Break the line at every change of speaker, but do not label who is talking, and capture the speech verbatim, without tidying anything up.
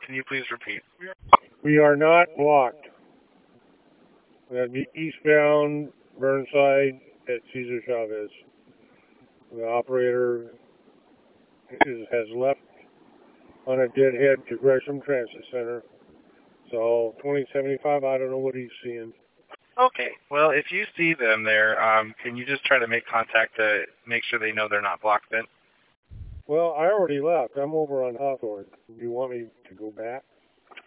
Can you please repeat?
We are not blocked. That'd be eastbound Burnside at Cesar Chavez. The operator is, has left on a deadhead to Gresham Transit Center. So twenty seventy-five, I don't know what he's seeing.
Okay. Well, if you see them there, um, can you just try to make contact to make sure they know they're not blocked then?
Well, I already left. I'm over on Hawthorne. Do you want me to go back?